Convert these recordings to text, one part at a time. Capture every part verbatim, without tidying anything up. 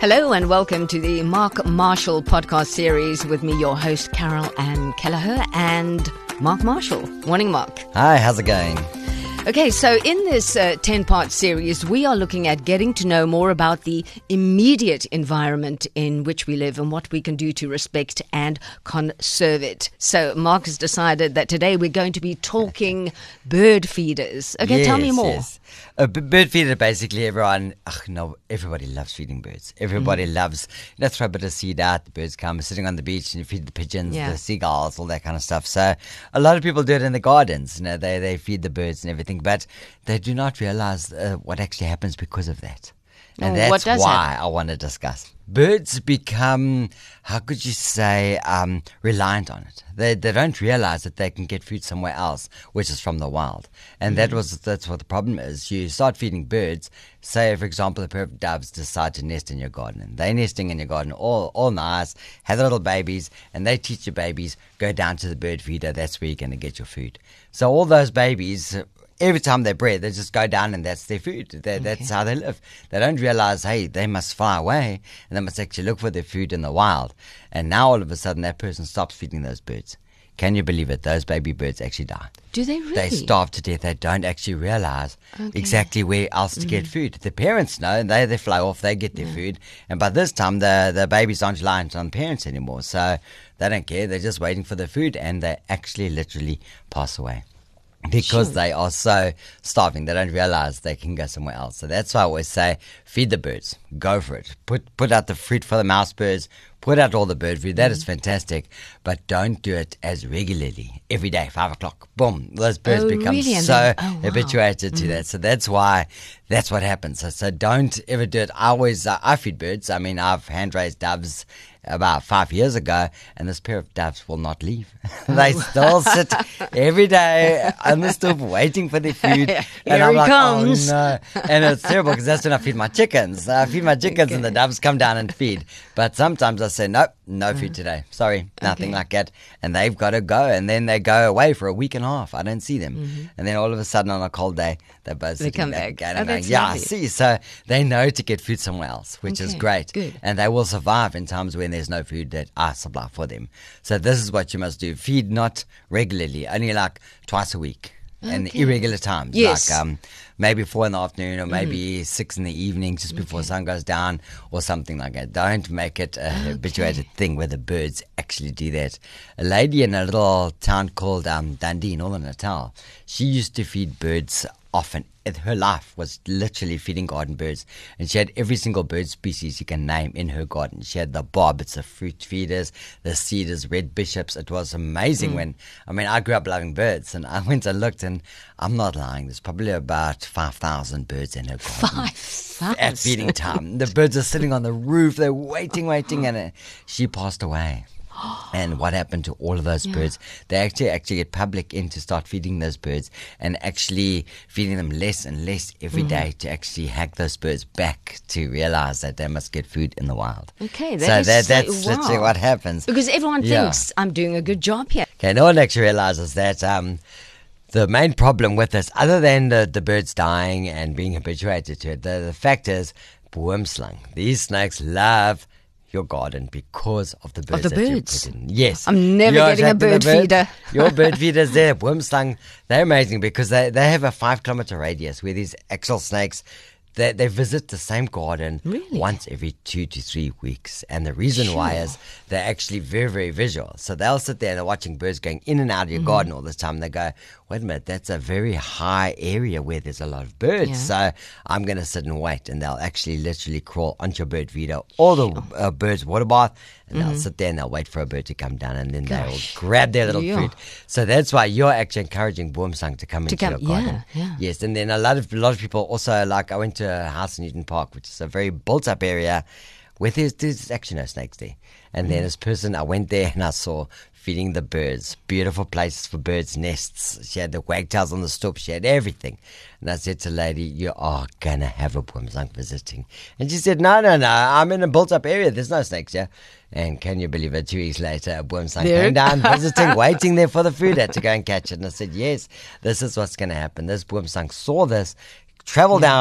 Hello and welcome to the Mark Marshall podcast series with me, your host, Carol Ann Kelleher, and Mark Marshall. Morning, Mark. Hi, how's it going? Okay, so in this uh, ten-part series, we are looking at getting to know more about the immediate environment in which we live and what we can do to respect and conserve it. So Mark has decided that today we're going to be talking bird feeders. Okay, yes, tell me more. Yes. A b- bird feeder, basically everyone, ugh, no, everybody loves feeding birds. Everybody mm. loves, you know, throw a bit of seed out, the birds come, sitting on the beach and you feed the pigeons, yeah. the seagulls, all that kind of stuff. So a lot of people do it in the gardens, you know, they, they feed the birds and everything, but they do not realize uh, what actually happens because of that. And oh, that's why happen? I want to discuss. Birds become, how could you say, um, reliant on it. They they don't realize that they can get food somewhere else, which is from the wild. And mm. that was that's what the problem is. You start feeding birds. Say, for example, a pair of doves decide to nest in your garden. And they're nesting in your garden, all all nice, have little babies, and they teach your babies, go down to the bird feeder. That's where you're going to get your food. So all those babies, every time they breed, they just go down and that's their food. They, okay. That's how they live. They don't realize, hey, they must fly away and they must actually look for their food in the wild. And now all of a sudden that person stops feeding those birds. Can you believe it? Those baby birds actually die. Do they really? They starve to death. They don't actually realize okay. exactly where else to mm-hmm. get food. The parents know, and they, they fly off, they get their yeah. food. And by this time, the, the babies aren't reliant on parents anymore. So they don't care. They're just waiting for the food, and they actually literally pass away. Because sure. they are so starving, they don't realize they can go somewhere else. So that's why I always say, feed the birds. Go for it. Put put out the fruit for the mouse birds. Put out all the bird food. That mm. is fantastic. But don't do it as regularly. Every day, five o'clock, boom. Those birds oh, become really? so then, oh, wow. habituated to mm. that. So that's why, that's what happens. So, so don't ever do it. I always, uh, I feed birds. I mean, I've hand-raised doves about five years ago, and this pair of doves will not leave. they still sit every day on the stoop waiting for their food. Here and I'm he like, comes. oh no. And it's terrible because that's when I feed my chickens. I feed my chickens okay. and the doves come down and feed. But sometimes I say, nope, no food today. Sorry, nothing okay. like that. And they've got to go, and then they go away for a week and a half. I don't see them. Mm-hmm. And then all of a sudden on a cold day, they're both they sitting come back back. again Oh, and going, that's yeah, I lovely. see. So they know to get food somewhere else, which okay. is great. Good. And they will survive in times when there's no food that I supply for them. So this is what you must do. Feed not regularly, only like twice a week. Okay. And irregular times, yes. like um, maybe four in the afternoon or maybe mm. six in the evening, just before okay. sun goes down or something like that. Don't make it a okay. habituated thing where the birds actually do that. A lady in a little town called um, Dundee, Northern Natal, she used to feed birds often. Her life was literally feeding garden birds, and she had every single bird species you can name in her garden. She had the barbets, the fruit feeders, the cedars, red bishops. It was amazing mm. when, I mean, I grew up loving birds, and I went and looked, and I'm not lying, there's probably about five thousand birds in her garden. five thousand? At feeding time. The birds are sitting on the roof, they're waiting, waiting, and uh, she passed away. And what happened to all of those yeah. birds? They actually actually get public in to start feeding those birds and actually feeding them less and less every mm-hmm. day to actually hack those birds back to realize that they must get food in the wild. Okay, that so is that, so, that's wow. literally what happens. Because everyone yeah. thinks I'm doing a good job here. Okay, no one actually realizes that um, the main problem with this, other than the, the birds dying and being habituated to it, the, the fact is worm slung. These snakes love your garden because of the birds of the that birds. you put in. Yes. I'm never You're getting a bird the bird, feeder. Your bird feeders there, worm slung, they're amazing because they, they have a five kilometer radius where these actual snakes, they, they visit the same garden really? once every two to three weeks. And the reason sure. why is they're actually very, very visual. So they'll sit there and they're watching birds going in and out of your mm-hmm. garden all this time. They go, wait a minute, that's a very high area where there's a lot of birds. Yeah. So I'm going to sit and wait. And they'll actually literally crawl onto your bird feeder, all the uh, birds' water bath, and mm-hmm. they'll sit there and they'll wait for a bird to come down, and then Gosh. they'll grab their little yeah. fruit. So that's why you're actually encouraging boomslang to come to into come, your garden. Yeah, yeah. Yes, and then a lot of a lot of people also, like I went to a house in Newton Park, which is a very built up area where there's, there's actually no snakes there. And mm. then this person, I went there and I saw feeding the birds, beautiful places for birds' nests. She had the wagtails on the stoop, she had everything. And I said to the lady, you are going to have a boomslang visiting. And she said, no, no, no, I'm in a built-up area, there's no snakes here. And can you believe it, two weeks later, a boomslang came down, visiting, waiting there for the food, had to go and catch it. And I said, yes, this is what's going to happen. This boomslang saw this, travel down,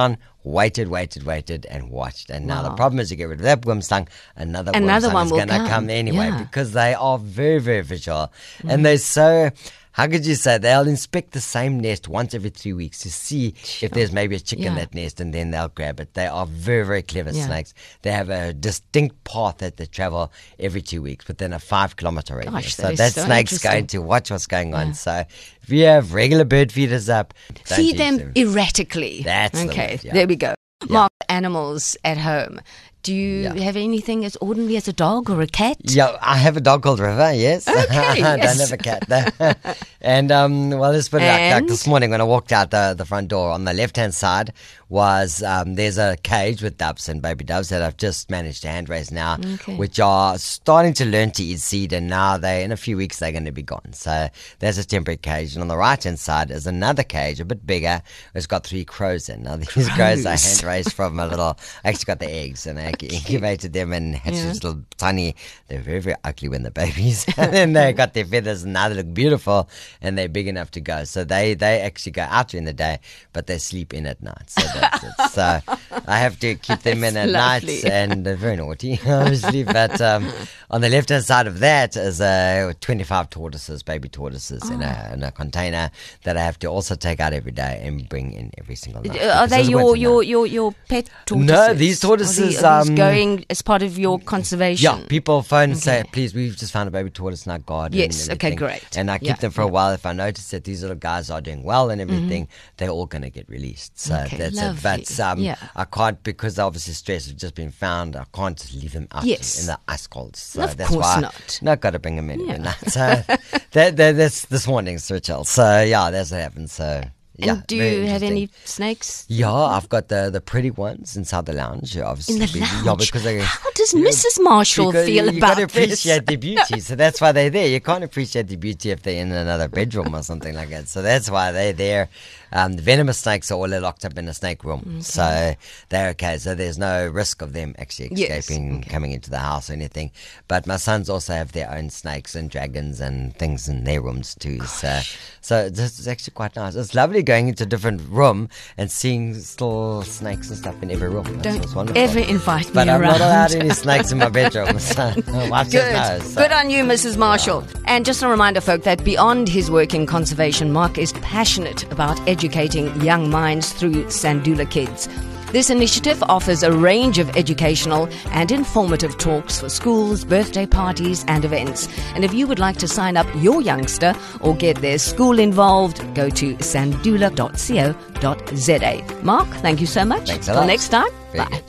waited, waited, waited, and watched. And now Wow. the problem is you get rid of that worm-stung, another, Another worm-stung one is will going to come. come anyway Yeah. because they are very, very visual. Mm. And they're so... How could you say they'll inspect the same nest once every three weeks to see Sure. if there's maybe a chick in Yeah. that nest, and then they'll grab it. They are very, very clever Yeah. snakes. They have a distinct path that they travel every two weeks within a five kilometer radius. Gosh, so that is that so snake's interesting. going to watch what's going on. Yeah. So if you have regular bird feeders up, don't Feed use them, them. erratically. That's the okay. word, yeah. There we go. Mark, animals at home. Do you Yeah. have anything as ordinary as a dog or a cat? Yeah, I have a dog called River, yes. Okay, I yes. don't have a cat, though. And, um, well, let's put it like, like And? this morning when I walked out the, the front door, on the left-hand side was, um, there's a cage with doves and baby doves that I've just managed to hand raise now, Okay. which are starting to learn to eat seed, and now they, in a few weeks, they're going to be gone. So there's a temporary cage. And on the right-hand side is another cage, a bit bigger. It's got three crows in. Now, these crows I Crows. hand raised from a little, I actually got the eggs, and I incubated them and hatched Yeah. these little tiny, they're very, very ugly when they're babies. And then they got their feathers, and now they look beautiful, and they're big enough to go. So they, they actually go out during the day, but they sleep in at night. So that's it. So I have to keep them in at That's night, lovely. and they're very naughty, obviously. But um, on the left-hand side of that is uh, twenty-five tortoises, baby tortoises, in, a, in a container that I have to also take out every day and bring in every single night. Uh, Are because they there's your, winter now. your, your, your pet tortoises? No, these Are tortoises, the- are these um, going as part of your conservation? Yeah, people phone and say, Okay. please, we've just found a baby tortoise in our garden. Yes, and okay, everything." great. And I keep Yeah, them for a yeah. while. If I notice that these little guys are doing well and everything, they're all going to get released. So Okay, that's lovely. it. But um, Yeah. I can't, because obviously stress has just been found, I can't just leave them out Yes. in the ice cold. So Of that's course why not. No, got to bring them in every Yeah. night. So that, that, that's this morning's ritual. So yeah, that's what happened. So yeah, And do very you have interesting. any snakes? Yeah, I've got the, the pretty ones inside the lounge. Obviously, In the Be- lounge? Yeah, because they, How does Yeah, Missus Marshall because feel you, about you got to this? appreciate the beauty, so that's why they're there. You can't appreciate the beauty if they're in another bedroom or something like that. So that's why they're there. Um, the venomous snakes are all locked up in a snake room, so they're okay. So there's no risk of them actually Yes, escaping, okay. coming into the house or anything. But my sons also have their own snakes and dragons and things in their rooms too. So, so this is actually quite nice. It's lovely going into a different room and seeing still snakes and stuff in every room. That's what's Don't wonderful. ever invite But me I'm around. not allowed any snakes in my bedroom. So my wife just Good. knows. So. Good on you, Missus Marshall. And just a reminder, folk, that beyond his work in conservation, Mark is passionate about educating young minds through Sandula Kids. This initiative offers a range of educational and informative talks for schools, birthday parties, and events. And if you would like to sign up your youngster or get their school involved, go to sandula dot co dot za. Mark, thank you so much. Thanks a Till lot. next time. Very Bye.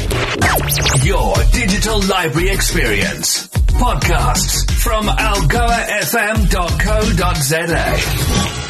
good. Your digital library experience. Podcasts from algoa f m dot co dot za.